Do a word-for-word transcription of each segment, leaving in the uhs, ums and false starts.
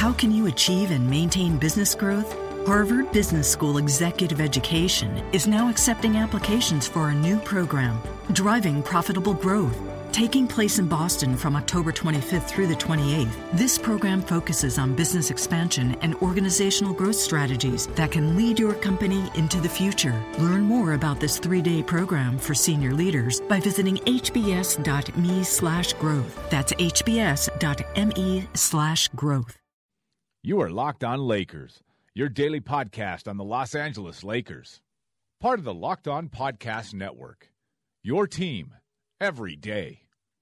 How can you achieve and maintain business growth? Harvard Business School Executive Education is now accepting applications for a new program, Driving Profitable Growth. Taking place in Boston from October twenty-fifth through the twenty-eighth, this program focuses on business expansion and organizational growth strategies that can lead your company into the future. Learn more about this three-day program for senior leaders by visiting hbs.me slash growth. That's hbs.me slash growth. You are Locked On Lakers, your daily podcast on the Los Angeles Lakers. Part of the Locked On Podcast Network, your team every day.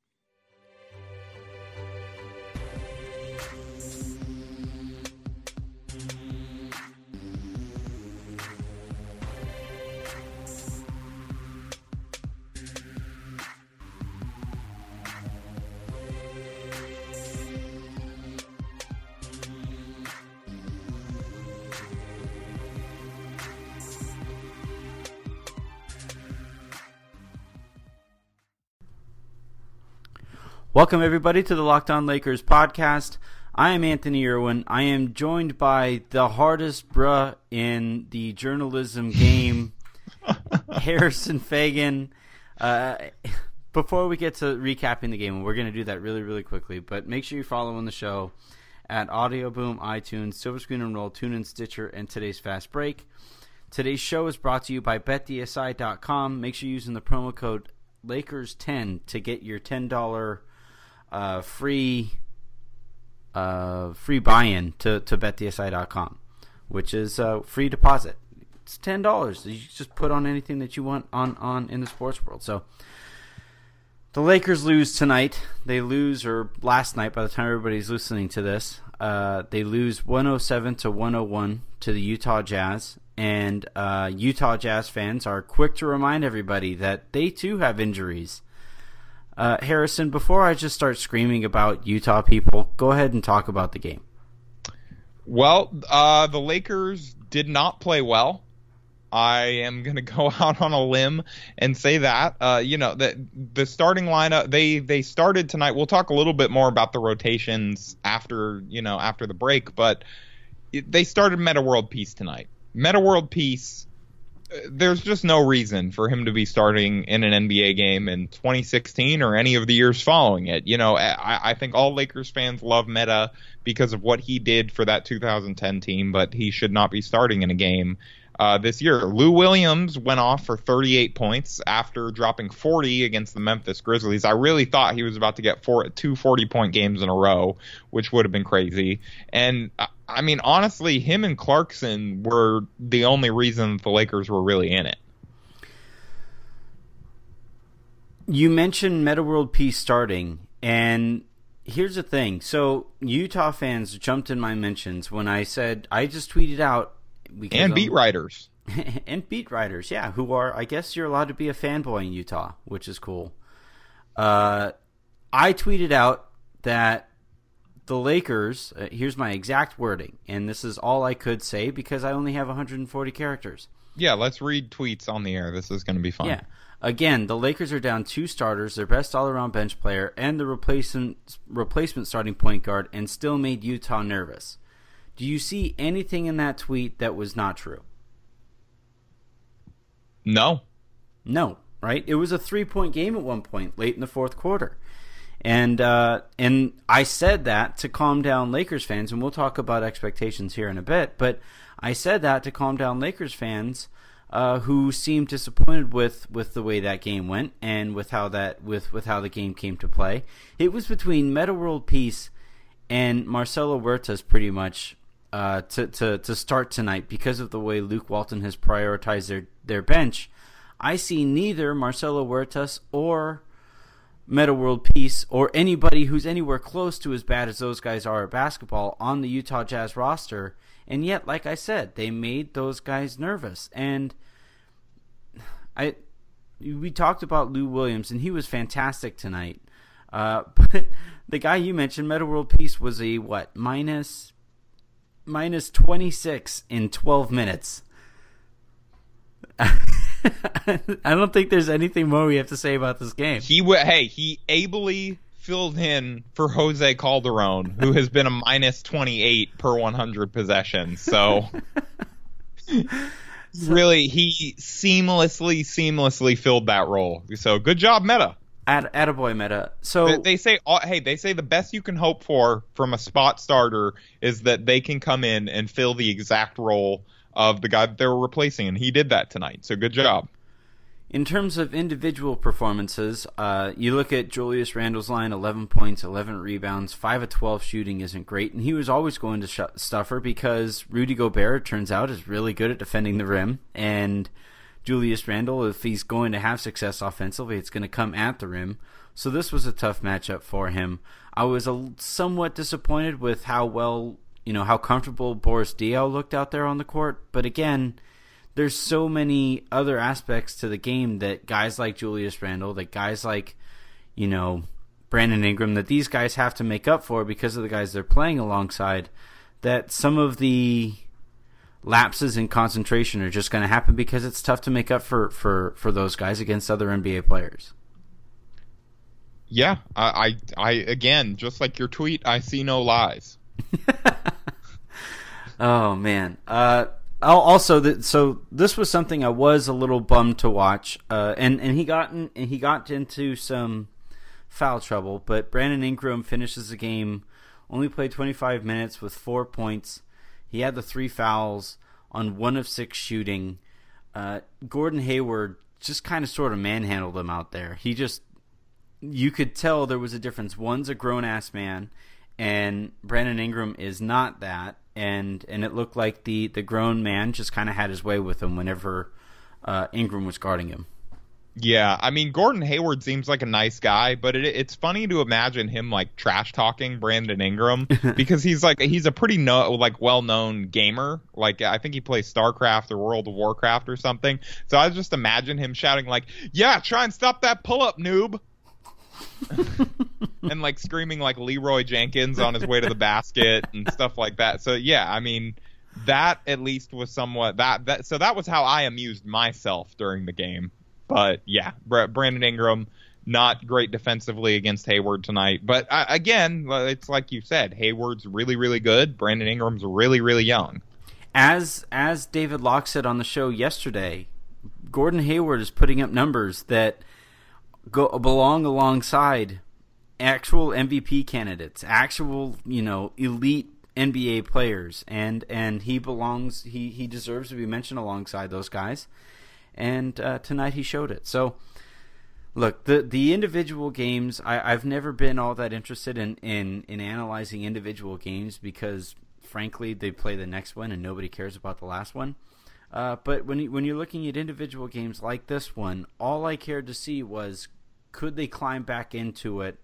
Welcome, everybody, to the Locked On Lakers podcast. I am Anthony Irwin. I am joined by the hardest bruh in the journalism game, Harrison Fagan. Uh, before we get to recapping the game, and we're going to do that really, really quickly, but make sure you're following the show at Audio Boom, iTunes, Silver Screen and Roll, TuneIn, Stitcher, and today's Fast Break. Today's show is brought to you by bet D S I dot com. Make sure you're using the promo code Lakers ten to get your ten dollars Uh, free uh, free buy-in to, to bet D S I dot com, which is uh, free deposit. It's ten dollars. You just put on anything that you want on, on in the sports world. So the Lakers lose tonight. They lose, or last night by the time everybody's listening to this, uh, they lose one oh seven to one oh one to the Utah Jazz. And uh, Utah Jazz fans are quick to remind everybody that they too have injuries. Uh, Harrison, before I just start screaming about Utah people, go ahead and talk about the game. Well, uh, the Lakers did not play well. I am going to go out on a limb and say that. Uh, you know, the, the starting lineup, they, they started tonight. We'll talk a little bit more about the rotations after, you know, after the break, but it, they started Metta World Peace tonight. Metta World Peace, there's just no reason for him to be starting in an N B A game in twenty sixteen or any of the years following it. You know, I, I think all Lakers fans love Metta because of what he did for that two thousand ten team, but he should not be starting in a game uh, this year. Lou Williams went off for thirty-eight points after dropping forty against the Memphis Grizzlies. I really thought he was about to get four, two forty-point games in a row, which would have been crazy. And I mean, honestly, him and Clarkson were the only reason the Lakers were really in it. You mentioned Metta World Peace starting, and here's the thing. So Utah fans jumped in my mentions when I said, I just tweeted out. And beat writers. and beat writers, yeah, who are, I guess you're allowed to be a fanboy in Utah, which is cool. Uh, I tweeted out that the Lakers, uh, here's my exact wording, and this is all I could say because I only have one hundred forty characters. Yeah, let's read tweets on the air. This is going to be fun. Yeah. Again, the Lakers are down two starters, their best all-around bench player, and the replacement replacement starting point guard, and still made Utah nervous. Do you see anything in that tweet that was not true? No. No, right? It was a three-point game at one point, late in the fourth quarter. And uh, and I said that to calm down Lakers fans, and we'll talk about expectations here in a bit, but I said that to calm down Lakers fans uh, who seemed disappointed with, with the way that game went and with how that with, with how the game came to play. It was between Metta World Peace and Marcelo Huertas pretty much uh, to, to, to start tonight because of the way Luke Walton has prioritized their, their bench. I see neither Marcelo Huertas or Metta World Peace or anybody who's anywhere close to as bad as those guys are at basketball on the Utah Jazz roster, and yet, like I said, they made those guys nervous. And I, we talked about Lou Williams, and he was fantastic tonight. Uh, but the guy you mentioned, Metta World Peace, was a what minus minus twenty-six in twelve minutes. I don't think there's anything more we have to say about this game. He w- hey, he ably filled in for Jose Calderon, who has been a minus twenty-eight per one hundred possessions. So, really, he seamlessly, seamlessly filled that role. So, good job, Meta. At attaboy Meta. So they, they say, hey, they say the best you can hope for from a spot starter is that they can come in and fill the exact role of the guy that they were replacing, and he did that tonight. So good job. In terms of individual performances, uh, you look at Julius Randle's line: eleven points, eleven rebounds, five of twelve shooting isn't great, and he was always going to sh- stuffer because Rudy Gobert, it turns out, is really good at defending the rim, and Julius Randle, if he's going to have success offensively, it's going to come at the rim. So this was a tough matchup for him. I was a, somewhat disappointed with how well, you know, how comfortable Boris Diaw looked out there on the court. But again, there's so many other aspects to the game that guys like Julius Randle, that guys like, you know, Brandon Ingram, that these guys have to make up for because of the guys they're playing alongside, that some of the lapses in concentration are just going to happen because it's tough to make up for, for, for those guys against other N B A players. Yeah, I, I, I again, just like your tweet, I see no lies. Oh man. Uh, also, th- so this was something I was a little bummed to watch, uh, and and he got in, and he got into some foul trouble, but Brandon Ingram finishes the game, only played twenty-five minutes with four points. He had the three fouls on one of six shooting. Uh, Gordon Hayward just kind of sort of manhandled him out there. He just, you could tell there was a difference. One's a grown-ass man, and Brandon Ingram is not that. And and it looked like the, the grown man just kind of had his way with him whenever uh, Ingram was guarding him. Yeah, I mean, Gordon Hayward seems like a nice guy, but it, it's funny to imagine him like trash talking Brandon Ingram because he's like he's a pretty no, like well known gamer. Like I think he plays StarCraft or World of Warcraft or something. So I just imagine him shouting like, "Yeah, try and stop that pull up, noob," and like screaming like Leroy Jenkins on his way to the basket and stuff like that. So yeah, I mean, that at least was somewhat that that. So that was how I amused myself during the game. But, yeah, Brandon Ingram, not great defensively against Hayward tonight. But, uh, again, it's like you said, Hayward's really, really good. Brandon Ingram's really, really young. As as David Locke said on the show yesterday, Gordon Hayward is putting up numbers that go belong alongside actual M V P candidates, actual, you know, elite N B A players. And, and he belongs, he, he deserves to be mentioned alongside those guys. And uh, tonight he showed it. So, look, the the individual games, I, I've never been all that interested in, in, in analyzing individual games because, frankly, they play the next one and nobody cares about the last one. Uh, but when, you, when you're looking at individual games like this one, all I cared to see was could they climb back into it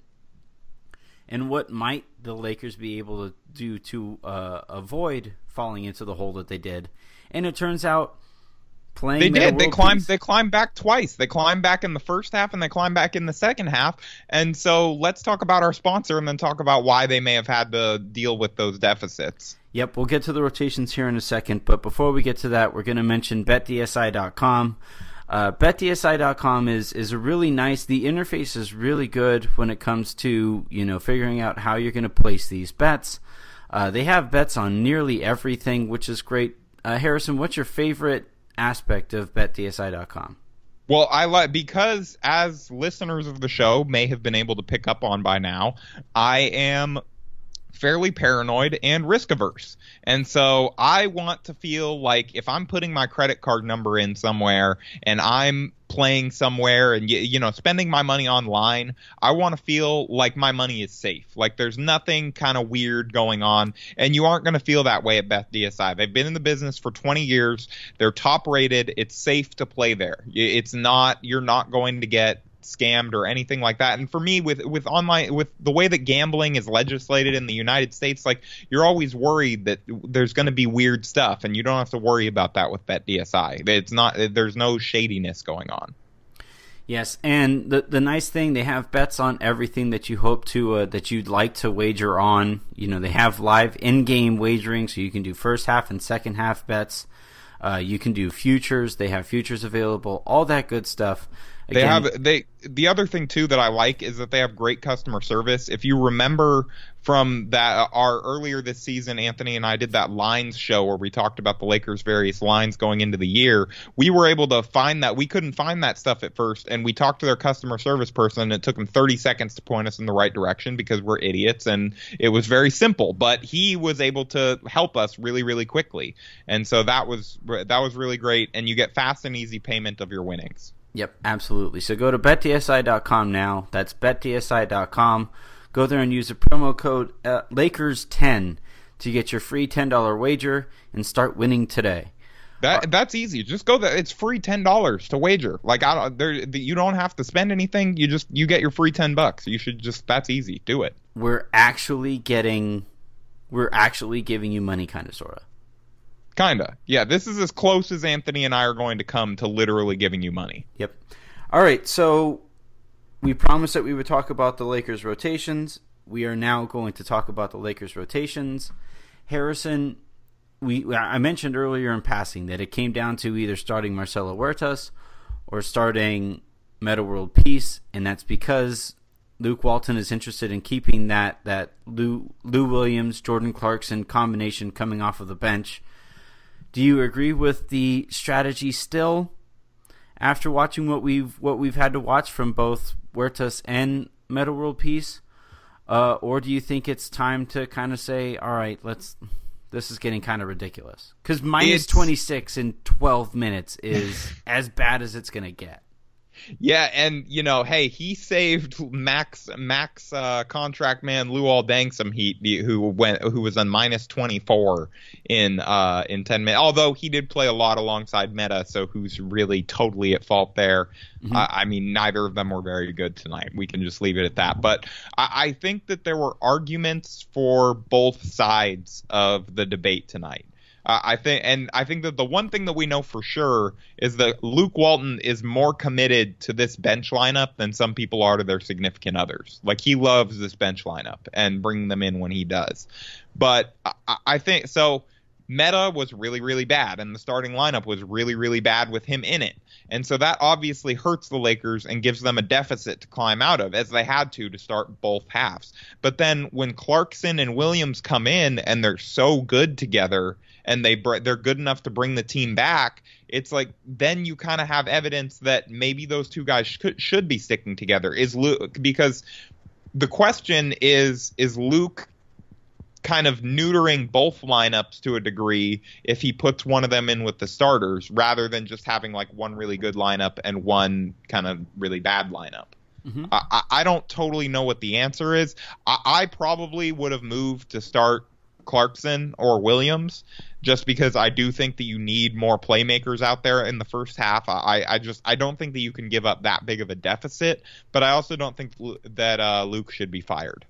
and what might the Lakers be able to do to uh, avoid falling into the hole that they did. And it turns out Playing they did. They climbed. Peace. They climbed back twice. They climbed back in the first half, and they climbed back in the second half. And so, let's talk about our sponsor, and then talk about why they may have had to deal with those deficits. Yep, we'll get to the rotations here in a second. But before we get to that, we're going to mention Bet D S I dot com. Uh, Bet D S I dot com is is a really nice. The interface is really good when it comes to you know figuring out how you're going to place these bets. Uh, they have bets on nearly everything, which is great. Uh, Harrison, what's your favorite aspect of Bet D S I dot com? Well, I like because as listeners of the show may have been able to pick up on by now, I am fairly paranoid and risk averse. And so I want to feel like if I'm putting my credit card number in somewhere and I'm playing somewhere and, you know, spending my money online, I want to feel like my money is safe. Like there's nothing kind of weird going on. And you aren't going to feel that way at Bet D S I. They've been in the business for twenty years. They're top rated. It's safe to play there. It's not, you're not going to get scammed or anything like that. And for me, with with online, with the way that gambling is legislated in the United States, like you're always worried that there's going to be weird stuff, and you don't have to worry about that with Bet D S I. It's not, there's no shadiness going on. Yes, and the the nice thing, they have bets on everything that you hope to uh, that you'd like to wager on. You know, they have live in-game wagering, so you can do first half and second half bets. Uh, you can do futures. They have futures available. All that good stuff. They Again, have they the other thing too that I like is that they have great customer service. If you remember from that our earlier this season, Anthony and I did that lines show where we talked about the Lakers' various lines going into the year. We were able to find that. We couldn't find that stuff at first, and we talked to their customer service person, and it took him thirty seconds to point us in the right direction because we're idiots, and it was very simple. But he was able to help us really, really quickly, and so that was that was really great. And you get fast and easy payment of your winnings. Yep, absolutely. So go to bet t s i dot com now. That's bet t s i dot com. Go there and use the promo code uh, Lakers ten to get your free ten dollars wager and start winning today. That that's easy. Just go there. It's free ten dollars to wager. Like I don't, there, you don't have to spend anything. You just you get your free ten bucks. You should just that's easy. Do it. We're actually getting, we're actually giving you money, kind of, sorta. Kinda. Yeah. This is as close as Anthony and I are going to come to literally giving you money. Yep. All right. So we promised that we would talk about the Lakers rotations. We are now going to talk about the Lakers rotations. Harrison, we I mentioned earlier in passing that it came down to either starting Marcelo Huertas or starting Metta World Peace, and that's because Luke Walton is interested in keeping that that Lou Lou Williams, Jordan Clarkson combination coming off of the bench. Do you agree with the strategy still after watching what we've what we've had to watch from both Huertas and Metta World Peace? Uh, or do you think it's time to kind of say, all right, let's this is getting kind of ridiculous? Because minus twenty-six in twelve minutes is as bad as it's going to get. Yeah, and you know, hey, he saved Max Max uh, contract man Luol Deng some heat, who went who was on minus twenty-four in uh, in ten minutes. Although he did play a lot alongside Metta, so who's really totally at fault there? Mm-hmm. Uh, I mean, neither of them were very good tonight. We can just leave it at that. But I, I think that there were arguments for both sides of the debate tonight. Uh, I think, and I think that the one thing that we know for sure is that Luke Walton is more committed to this bench lineup than some people are to their significant others. Like, he loves this bench lineup and bringing them in when he does. But I, I think so. Metta was really, really bad, and the starting lineup was really, really bad with him in it. And so that obviously hurts the Lakers and gives them a deficit to climb out of, as they had to to start both halves. But then when Clarkson and Williams come in and they're so good together, and they they're good enough to bring the team back, it's like then you kind of have evidence that maybe those two guys should, should be sticking together. Is Luke, because the question is, is Luke kind of neutering both lineups to a degree if he puts one of them in with the starters rather than just having like one really good lineup and one kind of really bad lineup? Mm-hmm. I, I don't totally know what the answer is. I, I probably would have moved to start Clarkson or Williams, just because I do think that you need more playmakers out there in the first half. I, I just I don't think that you can give up that big of a deficit, but I also don't think that uh, Luke should be fired.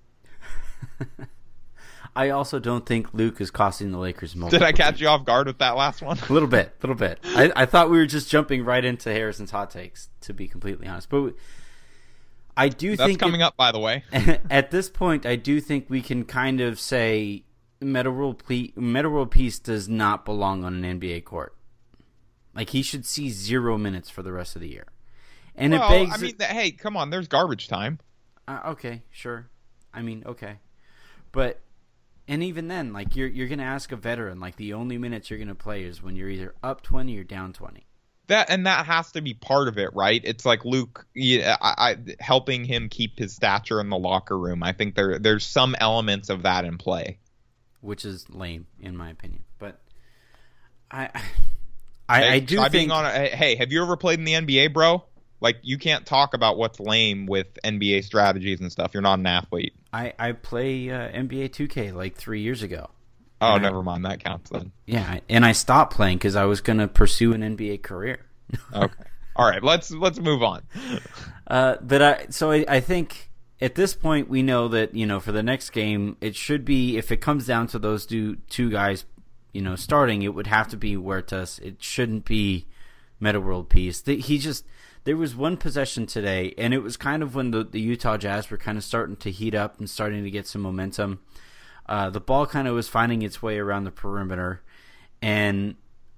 I also don't think Luke is costing the Lakers multiple. Did I catch you off guard with that last one? A little bit, a little bit. I, I thought we were just jumping right into Harrison's hot takes, to be completely honest. But we, I do That's think... That's coming it, up, by the way. At this point, I do think we can kind of say Metta World Peace does not belong on an N B A court. Like, he should see zero minutes for the rest of the year. And well, it begs... I mean, it, hey, come on, there's garbage time. Uh, okay, sure. I mean, okay. But... And even then, like, you're you're gonna ask a veteran, like, the only minutes you're gonna play is when you're either up twenty or down twenty. That and that has to be part of it, right? It's like Luke, yeah, I, I, helping him keep his stature in the locker room. I think there there's some elements of that in play, which is lame in my opinion. But I I, hey, I do think. Being on a, hey, have you ever played in the N B A, bro? Like, you can't talk about what's lame with N B A strategies and stuff. You're not an athlete. I, I play uh, N B A two K like three years ago. Oh, and never I, mind. That counts then. Yeah, and I stopped playing because I was going to pursue an N B A career. Okay. All right. Let's let's move on. Uh, but I so I, I think at this point we know that, you know, for the next game it should be, if it comes down to those two two guys, you know, starting, it would have to be Huertas. It shouldn't be Metta World Peace. He just. There was one possession today, and it was kind of when the, the Utah Jazz were kind of starting to heat up and starting to get some momentum. Uh, the ball kind of was finding its way around the perimeter, and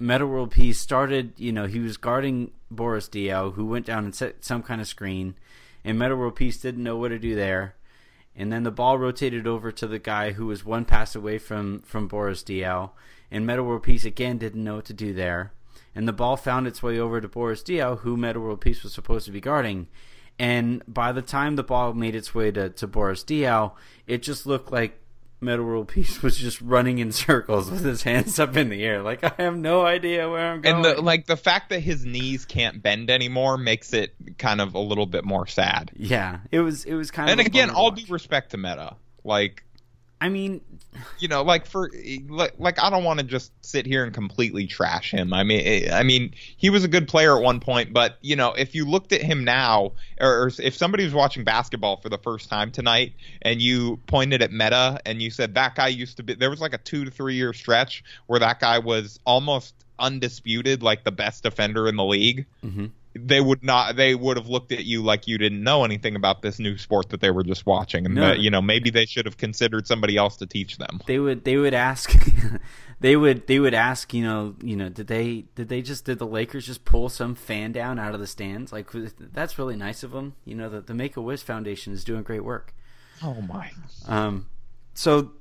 Meta World Peace started, you know, he was guarding Boris Diaw, who went down and set some kind of screen, and Meta World Peace didn't know what to do there. And then the ball rotated over to the guy who was one pass away from, from Boris Diaw, and Meta World Peace again didn't know what to do there. And the ball found its way over to Boris Diaw, who Meta World Peace was supposed to be guarding. And by the time the ball made its way to, to Boris Diaw, it just looked like Meta World Peace was just running in circles with his hands up in the air. Like, I have no idea where I'm going. And the, like the fact that his knees can't bend anymore makes it kind of a little bit more sad. Yeah, it was it was kind and of. And again, all due respect to Meta, like. I mean, you know, like for like, like I don't want to just sit here and completely trash him. I mean, I mean, he was a good player at one point, but you know, if you looked at him now, or, or if somebody was watching basketball for the first time tonight, and you pointed at Meta and you said that guy used to be, there was like a two to three year stretch where that guy was almost undisputed, like the best defender in the league. Mm-hmm. They would not. They would have looked at you like you didn't know anything about this new sport that they were just watching, and no. that, you know, maybe they should have considered somebody else to teach them. They would. They would ask. they would. They would ask. You know. You know. Did they? Did they just? Did the Lakers just pull some fan down out of the stands? Like, that's really nice of them. You know, the the Make a Wish Foundation is doing great work. Oh my. Um. So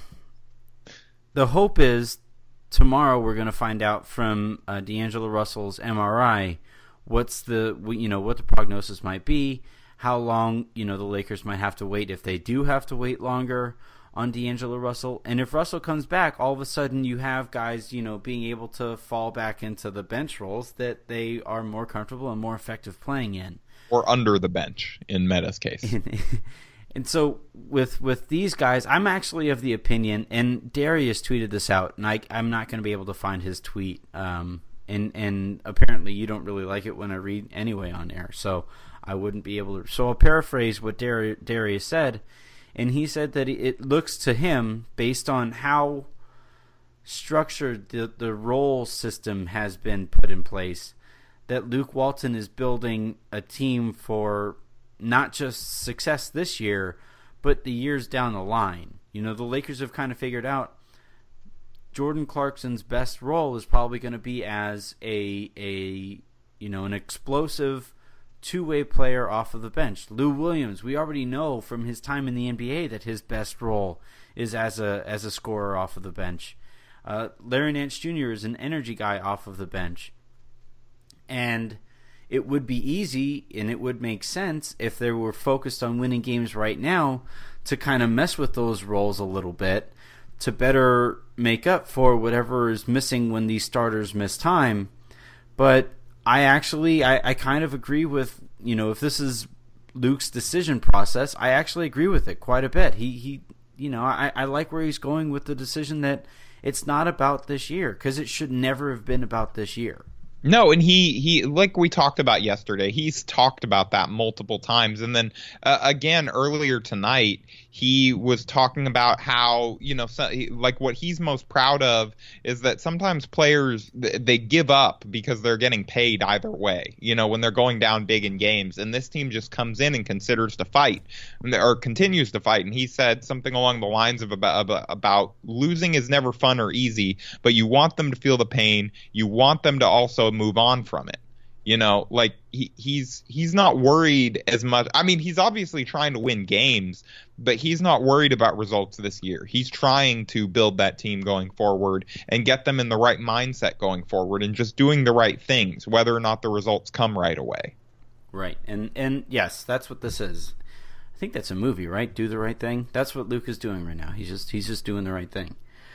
the hope is tomorrow we're going to find out from uh, D'Angelo Russell's M R I. What's the, you know, what the prognosis might be, how long, you know, the Lakers might have to wait if they do have to wait longer on D'Angelo Russell. And if Russell comes back, all of a sudden you have guys, you know, being able to fall back into the bench roles that they are more comfortable and more effective playing in. Or under the bench in Meta's case. And so with with these guys, I'm actually of the opinion, and Darius tweeted this out, and I, I'm not going to be able to find his tweet, um, And and apparently you don't really like it when I read anyway on air, so I wouldn't be able to. So I'll paraphrase what Dar- Darius said, and he said that it looks to him, based on how structured the, the role system has been put in place, that Luke Walton is building a team for not just success this year, but the years down the line. You know, the Lakers have kind of figured out Jordan Clarkson's best role is probably going to be as a a you know an explosive two-way player off of the bench. Lou Williams, we already know from his time in the N B A that his best role is as a as a scorer off of the bench. Uh, Larry Nance Junior is an energy guy off of the bench, and it would be easy and it would make sense if they were focused on winning games right now to kind of mess with those roles a little bit to better make up for whatever is missing when these starters miss time. But I actually, I, I kind of agree with, you know, if this is Luke's decision process, I actually agree with it quite a bit. He, he you know, I, I like where he's going with the decision that it's not about this year, because it should never have been about this year. No, and he, he like we talked about yesterday, he's talked about that multiple times. And then, uh, again, earlier tonight, he was talking about how, you know, so, like what he's most proud of is that sometimes players, they give up because they're getting paid either way, you know, when they're going down big in games. And this team just comes in and considers to fight, or continues to fight. And he said something along the lines of about, about losing is never fun or easy, but you want them to feel the pain. You want them to also move on from it. You know, like he, he's he's not worried as much. I mean, he's obviously trying to win games, but he's not worried about results this year. He's trying to build that team going forward and get them in the right mindset going forward and just doing the right things, whether or not the results come right away. Right. And and yes, that's what this is. I think that's a movie, right? Do the Right Thing. That's what Luke is doing right now. He's just he's just doing the right thing.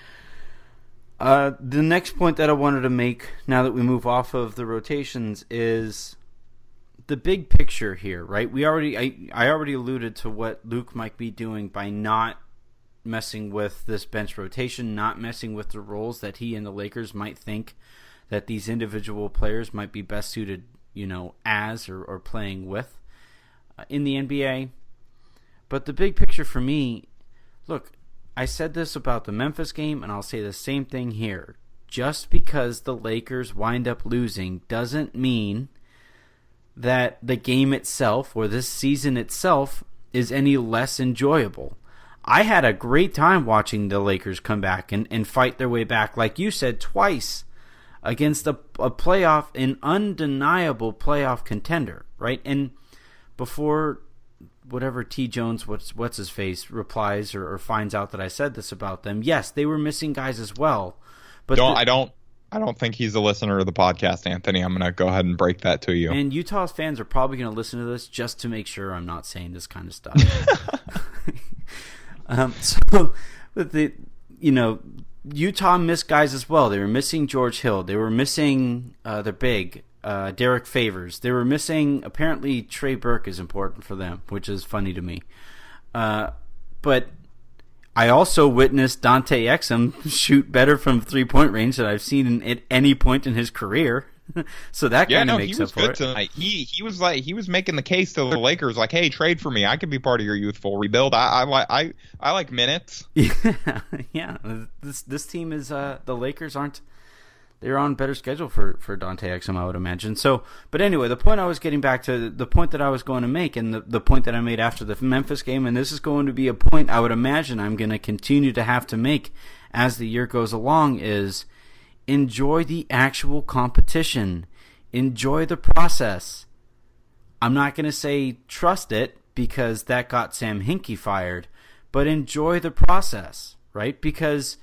Uh, the next point that I wanted to make, now that we move off of the rotations, is the big picture here, right? We already, I, I already alluded to what Luke might be doing by not messing with this bench rotation, not messing with the roles that he and the Lakers might think that these individual players might be best suited, you know, as or, or playing with uh, in the N B A. But the big picture for me, look, I said this about the Memphis game, and I'll say the same thing here. Just because the Lakers wind up losing doesn't mean that the game itself or this season itself is any less enjoyable. I had a great time watching the Lakers come back and, and fight their way back, like you said, twice against a, a playoff, an undeniable playoff contender, right? And before whatever T. Jones, what's what's his face, replies or, or finds out that I said this about them, yes, they were missing guys as well. But don't the, I don't I don't think he's a listener of the podcast, Anthony. I'm going to go ahead and break that to you. And Utah fans are probably going to listen to this just to make sure I'm not saying this kind of stuff. um, so, but the you know, Utah missed guys as well. They were missing George Hill. They were missing uh, their big. Uh, Derek Favors. They were missing, apparently Trey Burke is important for them, which is funny to me. Uh, but I also witnessed Dante Exum shoot better from three-point range than I've seen in, at any point in his career. So that yeah, kind of no, makes he was up for good it. Tonight. He he was like he was making the case to the Lakers, like, hey, trade for me. I could be part of your youthful rebuild. I I like I, I like minutes. Yeah, yeah. This this team is uh, the Lakers aren't. They're on better schedule for, for Dante Exum, I would imagine. So, but anyway, the point I was getting back to, the point that I was going to make, and the, the point that I made after the Memphis game, and this is going to be a point I would imagine I'm going to continue to have to make as the year goes along, is enjoy the actual competition. Enjoy the process. I'm not going to say trust it, because that got Sam Hinkie fired, but enjoy the process, right? Because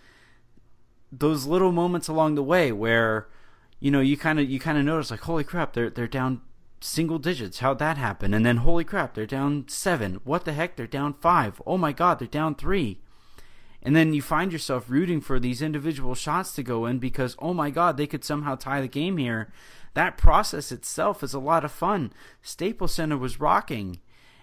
those little moments along the way where, you know, you kind of you kind of notice, like, holy crap, they're they're down single digits. How'd that happen? And then, holy crap, they're down seven. What the heck? They're down five. Oh my God, they're down three. And then you find yourself rooting for these individual shots to go in because, oh my God, they could somehow tie the game here. That process itself is a lot of fun. Staples Center was rocking.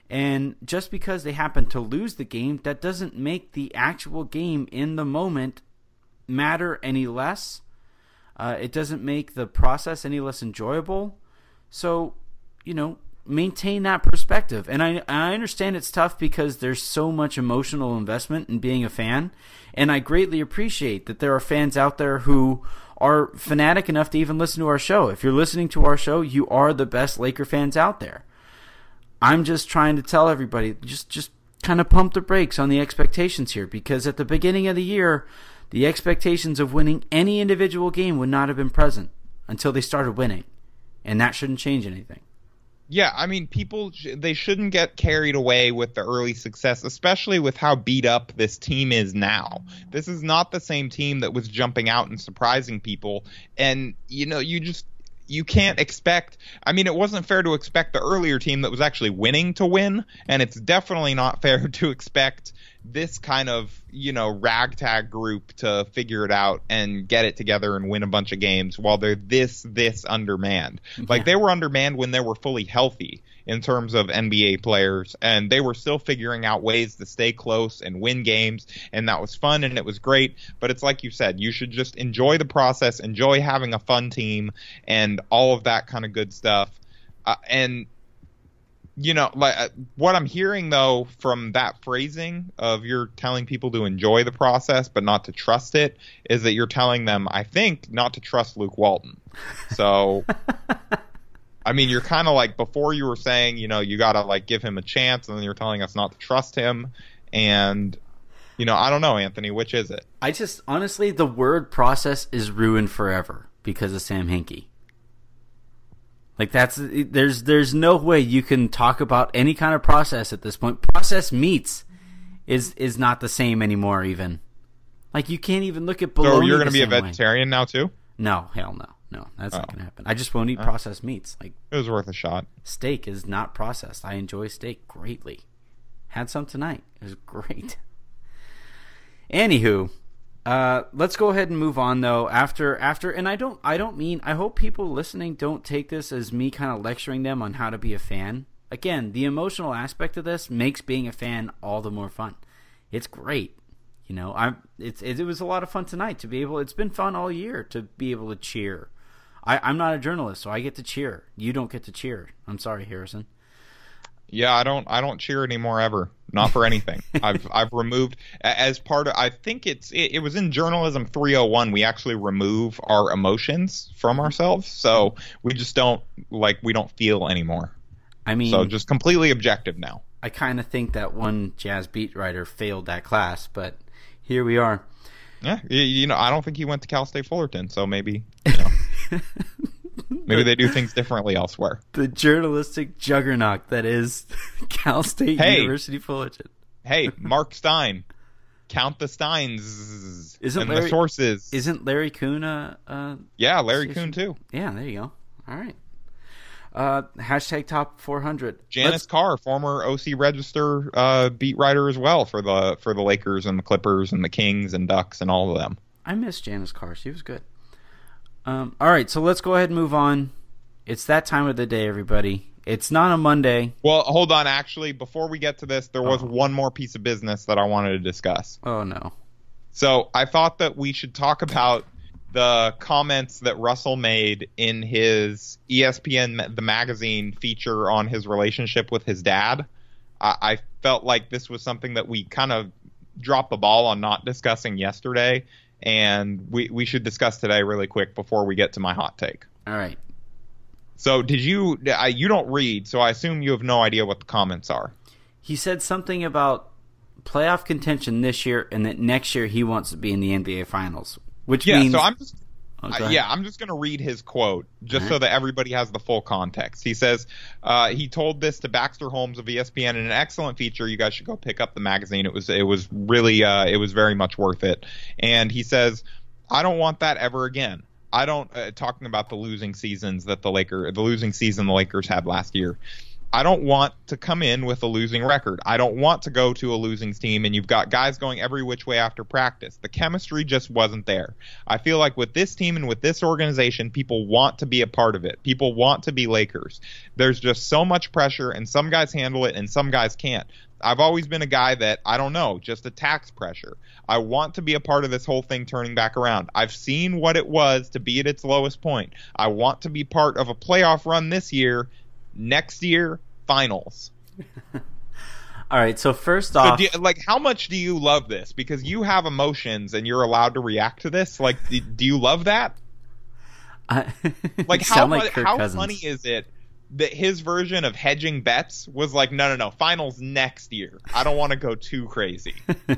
And just because they happen to lose the game, that doesn't make the actual game in the moment matter any less. Uh, it doesn't make the process any less enjoyable. So, you know, maintain that perspective. And I, I understand it's tough because there's so much emotional investment in being a fan. And I greatly appreciate that there are fans out there who are fanatic enough to even listen to our show. If you're listening to our show, you are the best Laker fans out there. I'm just trying to tell everybody, just, just kind of pump the brakes on the expectations here, because at the beginning of the year, the expectations of winning any individual game would not have been present until they started winning, and that shouldn't change anything. Yeah, I mean, people, they shouldn't get carried away with the early success, especially with how beat up this team is now. This is not the same team that was jumping out and surprising people, and, you know, you just, you can't expect, I mean, it wasn't fair to expect the earlier team that was actually winning to win, and it's definitely not fair to expect this kind of, you know, ragtag group to figure it out and get it together and win a bunch of games while they're this, this undermanned. Yeah. Like, they were undermanned when they were fully healthy in terms of N B A players, and they were still figuring out ways to stay close and win games, and that was fun and it was great. But it's like you said, you should just enjoy the process, enjoy having a fun team, and all of that kind of good stuff. Uh, and You know, like uh, what I'm hearing, though, from that phrasing of you're telling people to enjoy the process but not to trust it, is that you're telling them, I think, not to trust Luke Walton. So, I mean, you're kind of like, before you were saying, you know, you got to, like, give him a chance, and then you're telling us not to trust him. And, you know, I don't know, Anthony, which is it? I just, honestly, the word process is ruined forever because of Sam Hinkie. Like, that's, there's there's no way you can talk about any kind of process at this point. Process meats is is not the same anymore, even. Like, you can't even look at bologna. So you're going to be a way. vegetarian now, too? No, hell no. No, that's oh. not going to happen. I just won't eat oh. processed meats. Like, it was worth a shot. Steak is not processed. I enjoy steak greatly. Had some tonight. It was great. Anywho, Uh, let's go ahead and move on, though. After, after, and I don't, I don't mean. I hope people listening don't take this as me kind of lecturing them on how to be a fan. Again, the emotional aspect of this makes being a fan all the more fun. It's great, you know. I'm. It's. It, it was a lot of fun tonight to be able. It's been fun all year to be able to cheer. I, I'm not a journalist, so I get to cheer. You don't get to cheer. I'm sorry, Harrison. Yeah, I don't. I don't cheer anymore ever. Not for anything. I've I've removed as part of. I think it's it, it was in Journalism three oh one. We actually remove our emotions from ourselves, so we just don't like we don't feel anymore. I mean, so just completely objective now. I kind of think that one jazz beat writer failed that class, but here we are. Yeah, you, you know, I don't think he went to Cal State Fullerton, so maybe. You know. Maybe they do things differently elsewhere. The journalistic juggernaut that is Cal State hey, University Fullerton. Hey, Mark Stein. Count the Steins isn't and Larry, the sources. Isn't Larry Kuhn a... Uh, yeah, Larry Kuhn too. Yeah, there you go. All right. Uh, hashtag top four hundred. Janice Let's... Carr, former O C Register uh, beat writer as well for the for the Lakers and the Clippers and the Kings and Ducks and all of them. I miss Janice Carr. She was good. Um, all right, so let's go ahead and move on. It's that time of the day, everybody. It's not a Monday. Well, hold on. Actually, before we get to this, there was oh. one more piece of business that I wanted to discuss. Oh, no. So I thought that we should talk about the comments that Russell made in his E S P N The Magazine feature on his relationship with his dad. I, I felt like this was something that we kind of dropped the ball on not discussing yesterday, and we, we should discuss today really quick before we get to my hot take. All right. So did you – you don't read, so I assume you have no idea what the comments are. He said something about playoff contention this year and that next year he wants to be in the N B A Finals, which yeah, means – so I'm just oh, uh, yeah, I'm just going to read his quote just right. so that everybody has the full context. He says uh, he told this to Baxter Holmes of E S P N in an excellent feature. You guys should go pick up the magazine. It was it was really uh, it was very much worth it. And he says, I don't want that ever again. I don't uh, talking about the losing seasons that the Lakers, the losing season the Lakers had last year. I don't want to come in with a losing record. I don't want to go to a losing team and you've got guys going every which way after practice. The chemistry just wasn't there. I feel like with this team and with this organization, people want to be a part of it. People want to be Lakers. There's just so much pressure and some guys handle it and some guys can't. I've always been a guy that, I don't know, just attacks pressure. I want to be a part of this whole thing turning back around. I've seen what it was to be at its lowest point. I want to be part of a playoff run this year. Next year, finals. All right, so first off... So do you, like, how much do you love this? Because you have emotions and you're allowed to react to this. Like, do, do you love that? I, like, how, like how Cousins. funny is it that his version of hedging bets was like, no, no, no, finals next year. I don't want to go too crazy.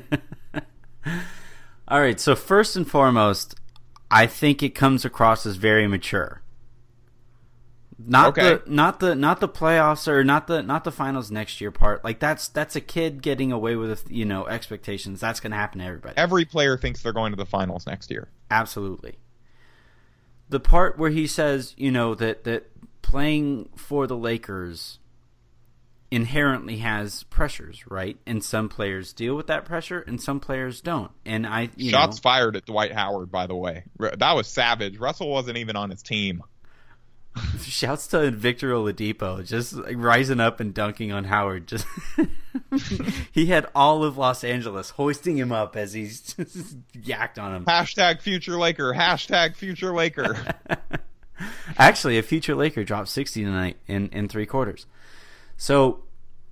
All right, so first and foremost, I think it comes across as very mature. Not okay. the not the not the playoffs or not the not the finals next year part. Like that's that's a kid getting away with, you know, expectations. That's going to happen to everybody. Every player thinks they're going to the finals next year. Absolutely. The part where he says, you know, that that playing for the Lakers inherently has pressures, right? And some players deal with that pressure and some players don't. And I you Shots know, fired at Dwight Howard, by the way. That was savage. Russell wasn't even on his team. Shouts to Victor Oladipo, just like rising up and dunking on Howard. Just he had all of Los Angeles hoisting him up as he's just yacked on him. Hashtag future Laker. Hashtag future Laker. Actually, a future Laker dropped sixty tonight in, in three quarters. So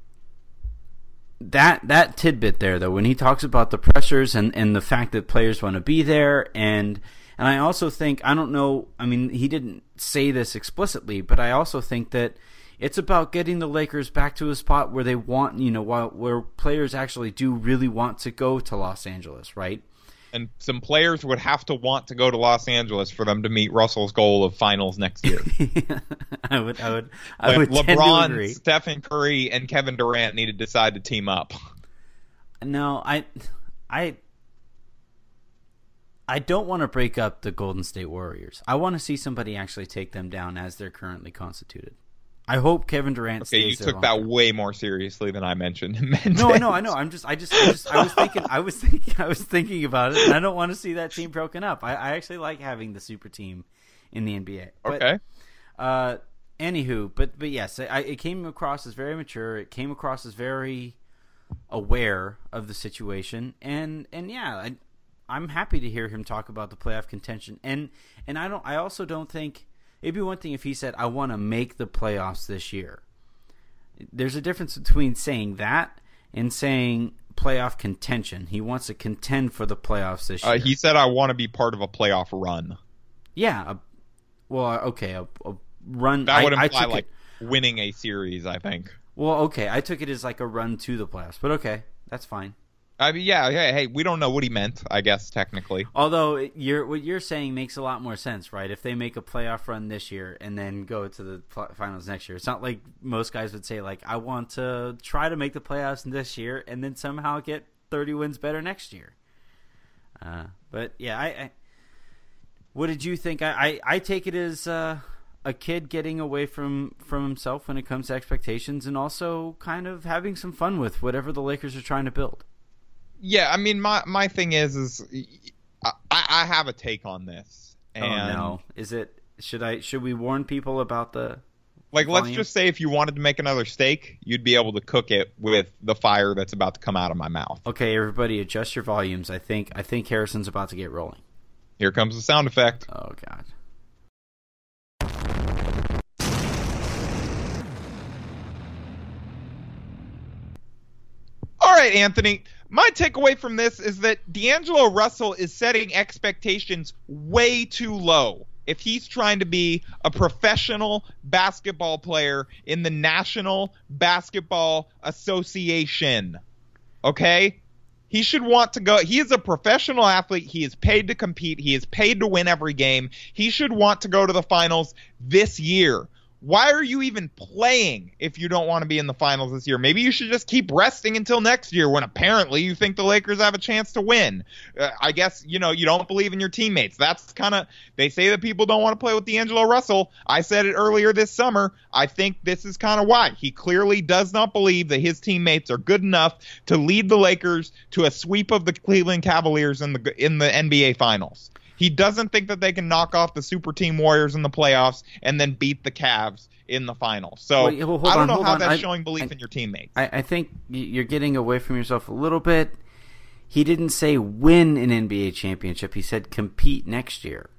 that that tidbit there, though, when he talks about the pressures and, and the fact that players want to be there, and and I also think, I don't know, I mean, he didn't say this explicitly, but I also think that it's about getting the Lakers back to a spot where they want, you know, while, where players actually do really want to go to Los Angeles, right? And some players would have to want to go to Los Angeles for them to meet Russell's goal of finals next year. I would, I would, I like would LeBron, Stephen Curry, and Kevin Durant need to decide to team up. No, I, I, I don't want to break up the Golden State Warriors. I want to see somebody actually take them down as they're currently constituted. I hope Kevin Durant okay, stays you there took that longer. way more seriously than I mentioned. No, I know, I know. I'm just, I just, I just, I was thinking, I was thinking, I was thinking about it, and I don't want to see that team broken up. I, I actually like having the super team in the N B A. But, okay. Uh, anywho, but but yes, I, it came across as very mature. It came across as very aware of the situation, and and yeah, I, I'm happy to hear him talk about the playoff contention. And and I don't, I also don't think. It'd be one thing if he said, I want to make the playoffs this year. There's a difference between saying that and saying playoff contention. He wants to contend for the playoffs this year. Uh, he said, I want to be part of a playoff run. Yeah. A, well, okay. A, a run. That would I, imply I took like it, winning a series, I think. Well, okay. I took it as like a run to the playoffs. But okay. That's fine. I mean, yeah, hey, hey, we don't know what he meant, I guess, technically. Although you're, what you're saying makes a lot more sense, right? If they make a playoff run this year and then go to the finals next year, it's not like most guys would say, like, I want to try to make the playoffs this year and then somehow get thirty wins better next year. Uh, but, yeah, I, I what did you think? I, I, I take it as uh, a kid getting away from, from himself when it comes to expectations and also kind of having some fun with whatever the Lakers are trying to build. Yeah, I mean, my, my thing is, is I, I have a take on this. And oh no, is it? Should I? Should we warn people about the? Like, volume? Let's just say if you wanted to make another steak, you'd be able to cook it with the fire that's about to come out of my mouth. Okay, everybody, adjust your volumes. I think I think Harrison's about to get rolling. Here comes the sound effect. Oh God. All right, Anthony. My takeaway from this is that D'Angelo Russell is setting expectations way too low if he's trying to be a professional basketball player in the National Basketball Association. Okay? He should want to go. He is a professional athlete. He is paid to compete. He is paid to win every game. He should want to go to the finals this year. Why are you even playing if you don't want to be in the finals this year? Maybe you should just keep resting until next year when apparently you think the Lakers have a chance to win. Uh, I guess, you know, you don't believe in your teammates. That's kind of, they say that people don't want to play with D'Angelo Russell. I said it earlier this summer. I think this is kind of why. He clearly does not believe that his teammates are good enough to lead the Lakers to a sweep of the Cleveland Cavaliers in the in the N B A Finals. He doesn't think that they can knock off the super team Warriors in the playoffs and then beat the Cavs in the finals. So Wait, well, I don't on, know how on. that's I, showing belief I, in your teammates. I, I think you're getting away from yourself a little bit. He didn't say win an N B A championship. He said compete next year.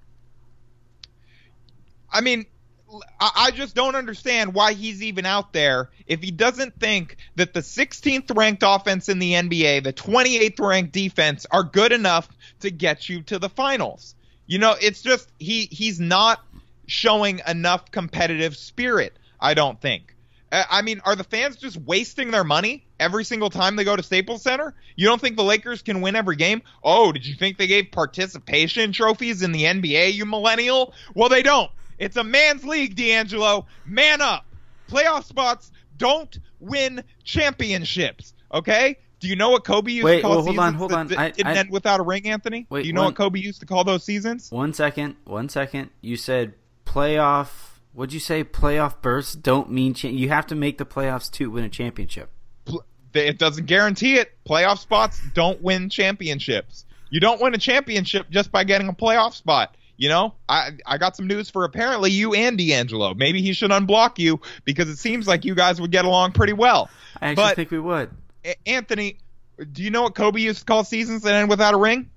I mean, I just don't understand why he's even out there if he doesn't think that the sixteenth ranked offense in the N B A, the twenty-eighth ranked defense are good enough to get you to the finals. You know, it's just he he's not showing enough competitive spirit, I don't think. I mean, are the fans just wasting their money every single time they go to Staples Center? You don't think the Lakers can win every game? Oh, did you think they gave participation trophies in the N B A, you millennial? Well, they don't. It's a man's league, D'Angelo. Man up. Playoff spots don't win championships, okay? Do you know what Kobe used wait, to call well, seasons hold on, hold that on. didn't I, I, end without a ring, Anthony? Wait, Do you know one, what Kobe used to call those seasons? One second, one second. You said playoff, what'd you say, playoff bursts don't mean, cha- you have to make the playoffs to win a championship. It doesn't guarantee it. Playoff spots don't win championships. You don't win a championship just by getting a playoff spot. You know, I I got some news for apparently you and D'Angelo. Maybe he should unblock you because it seems like you guys would get along pretty well. I actually but, think we would. Anthony, do you know what Kobe used to call seasons that end without a ring?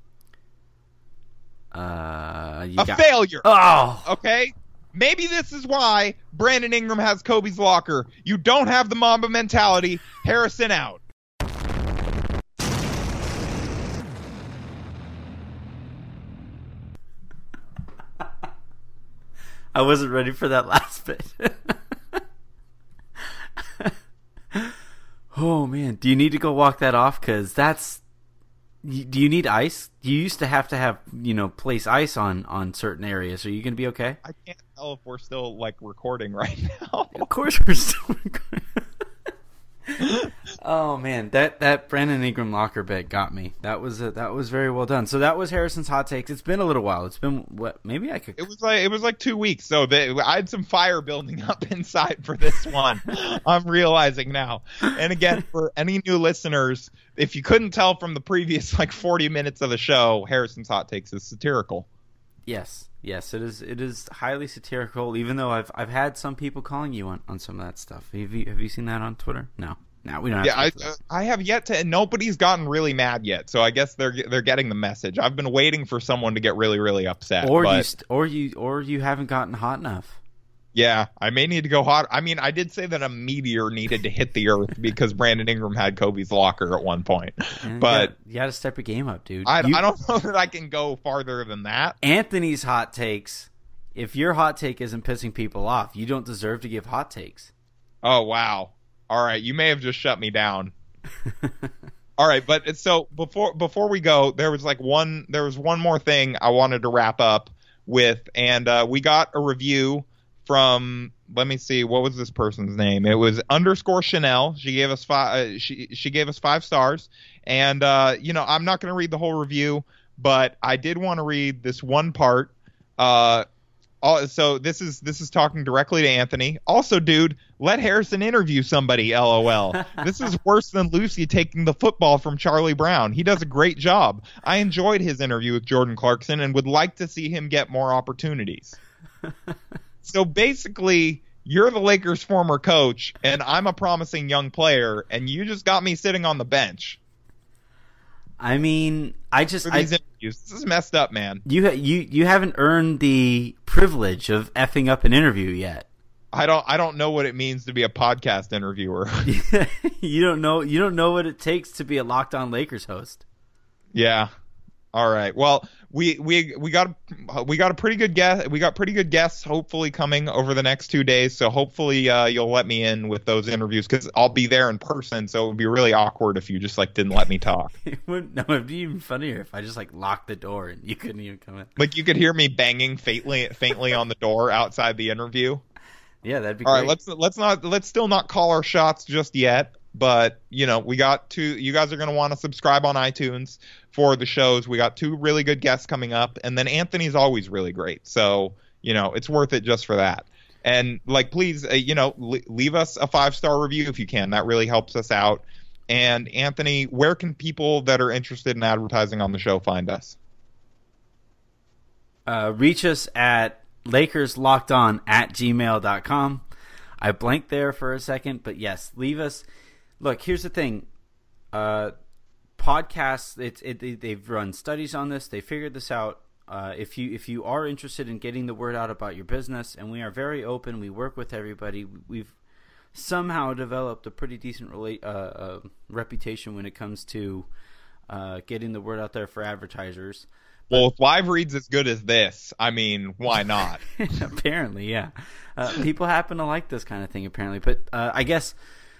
Uh, you a got... failure. Oh, okay. Maybe this is why Brandon Ingram has Kobe's locker. You don't have the Mamba mentality. Harrison out. I wasn't ready for that last bit. Oh, man. Do you need to go walk that off? Because that's... Do you need ice? You used to have to have, you know, place ice on, on certain areas. Are you going to be okay? I can't tell if we're still, like, recording right now. Of course we're still recording. Oh, man. That, that Brandon Ingram locker bet got me. That was a, that was very well done. So that was Harrison's hot takes. It's been a little while. It's been, what, maybe I could... It was like it was like two weeks. So they, I had some fire building up inside for this one. I'm realizing now. And again, for any new listeners, if you couldn't tell from the previous like forty minutes of the show, Harrison's hot takes is satirical. Yes. Yes, it is. It is highly satirical. Even though I've I've had some people calling you on, on some of that stuff. Have you have you seen that on Twitter? No, no, we don't. Have yeah, I uh, I have yet to. And nobody's gotten really mad yet. So I guess they're they're getting the message. I've been waiting for someone to get really really upset. Or but, you st- or you or you haven't gotten hot enough. Yeah, I may need to go hot. I mean, I did say that a meteor needed to hit the earth because Brandon Ingram had Kobe's locker at one point. And but you got to step your game up, dude. I, you, I don't know that I can go farther than that. Anthony's hot takes. If your hot take isn't pissing people off, you don't deserve to give hot takes. Oh, wow. All right. You may have just shut me down. All All right, but so before before we go, there was like one there was one more thing I wanted to wrap up with, and uh, we got a review from, let me see, what was this person's name? It was underscore Chanel. She gave us five. Uh, she she gave us five stars, and uh, you know, I'm not going to read the whole review, but I did want to read this one part. Uh, all, so this is this is talking directly to Anthony. Also, dude, let Harrison interview somebody. LOL. This is worse than Lucy taking the football from Charlie Brown. He does a great job. I enjoyed his interview with Jordan Clarkson and would like to see him get more opportunities. So basically, you're the Lakers' former coach, and I'm a promising young player, and you just got me sitting on the bench. I mean, I just For these I, interviews. This is messed up, man. you you you haven't earned the privilege of effing up an interview yet. I don't I don't know what it means to be a podcast interviewer. you don't know you don't know what it takes to be a Locked On Lakers host. Yeah. All right. Well, we we we got we got a pretty good guest. We got pretty good guests hopefully coming over the next two days. So hopefully uh, you'll let me in with those interviews because I'll be there in person. So it would be really awkward if you just like didn't let me talk. It would, no, it'd be even funnier if I just like locked the door and you couldn't even come in. Like you could hear me banging faintly faintly on the door outside the interview. Yeah, that'd be All great. right. Let's let's not let's still not call our shots just yet. But, you know, we got two, you guys are going to want to subscribe on iTunes for the shows. We got two really good guests coming up. And then Anthony's always really great. So, you know, it's worth it just for that. And, like, please, uh, you know, l- leave us a five-star review if you can. That really helps us out. And, Anthony, where can people that are interested in advertising on the show find us? Uh, reach us at LakersLockedOn at gmail dot com. I blanked there for a second, but yes, leave us. Look, here's the thing. Uh, podcasts, it's it, they've run studies on this. They figured this out. Uh, if you if you are interested in getting the word out about your business, and we are very open, we work with everybody. We've somehow developed a pretty decent relate, uh, uh, reputation when it comes to uh, getting the word out there for advertisers. Well, if live read's as good as this, I mean, why not? Apparently, yeah. Uh, people happen to like this kind of thing, apparently. But uh, I guess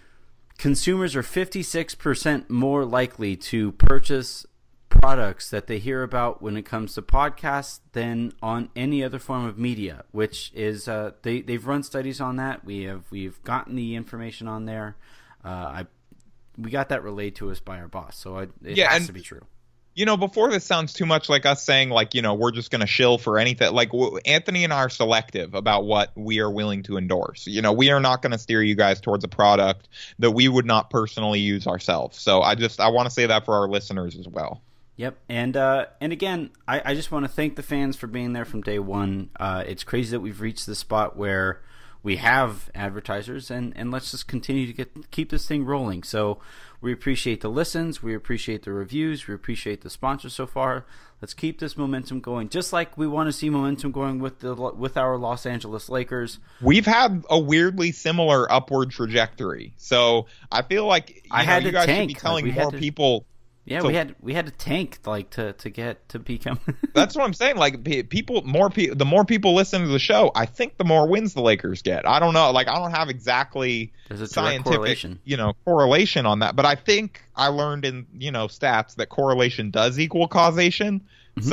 consumers are fifty-six percent more likely to purchase products that they hear about when it comes to podcasts than on any other form of media, which is uh, they, they've run studies on that. We have, we've gotten the information on there. Uh, I We got that relayed to us by our boss, so I, it Yeah, has and- to be true. You know, before this sounds too much like us saying, like, you know, we're just going to shill for anything. Like, w- Anthony and I are selective about what we are willing to endorse. You know, we are not going to steer you guys towards a product that we would not personally use ourselves. So I just I want to say that for our listeners as well. Yep, and uh, and again, I, I just want to thank the fans for being there from day one. Uh, it's crazy that we've reached the spot where we have advertisers, and, and let's just continue to get keep this thing rolling. So we appreciate the listens, we appreciate the reviews, we appreciate the sponsors so far. Let's keep this momentum going, just like we want to see momentum going with the with our Los Angeles Lakers. We've had a weirdly similar upward trajectory, so I feel like you, I know, had you to guys tank. should be telling Like, we had more to- people. Yeah, So- we had we had to tank like to, to get to become. That's what I'm saying. Like pe- people, more people, the more people listen to the show, I think the more wins the Lakers get. I don't know. Like I don't have exactly There's a direct scientific, correlation. you know, correlation on that. But I think I learned in you know stats that correlation does equal causation.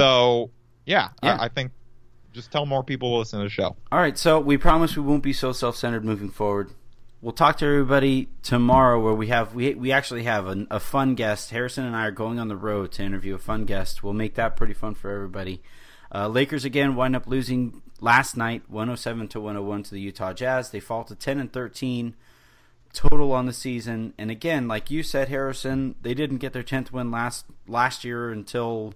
So yeah, Yeah. I, I think just tell more people to listen to the show. All right, so we promise we won't be so self-centered moving forward. We'll talk to everybody tomorrow, where we have we we actually have a, a fun guest. Harrison and I are going on the road to interview a fun guest. We'll make that pretty fun for everybody. Uh, Lakers again wind up losing last night, one oh seven to one oh one to the Utah Jazz. They fall to ten and thirteen total on the season. And again, like you said, Harrison, they didn't get their tenth win last last year until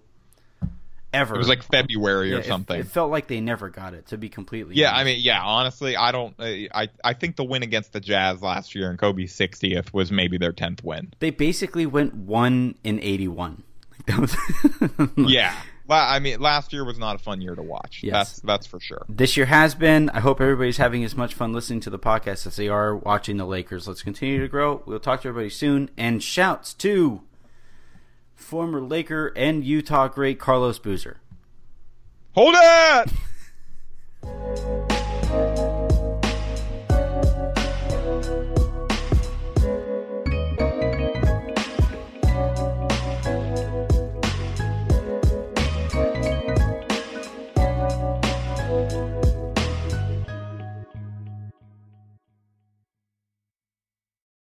ever. It was like February Yeah, or it- something. It, felt like they never got it, to be completely Yeah, honest. I mean, yeah. Honestly, I don't. I I think the win against the Jazz last year and Kobe's sixtieth was maybe their tenth win. They basically went one in eighty-one. Like that was Yeah. La- I mean, last year was not a fun year to watch. Yes. That's that's for sure. This year has been. I hope everybody's having as much fun listening to the podcast as they are watching the Lakers. Let's continue to grow. We'll talk to everybody soon. And shouts to former Laker and Utah great Carlos Boozer. Hold it!